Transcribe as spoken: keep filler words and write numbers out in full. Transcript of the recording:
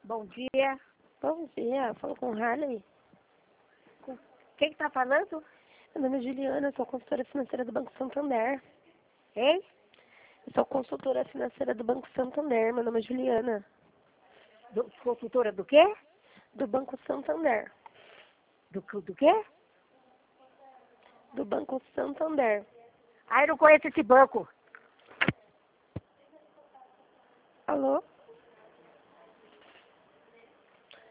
Bom dia. Bom dia, falo com Harley. Quem que tá falando? Meu nome é Juliana, sou consultora financeira do Banco Santander. Hein? Eu sou consultora financeira do Banco Santander, meu nome é Juliana. Do, consultora do quê? Do Banco Santander. Do, do quê? Do Banco Santander. Ah, eu não conheço esse banco. Alô?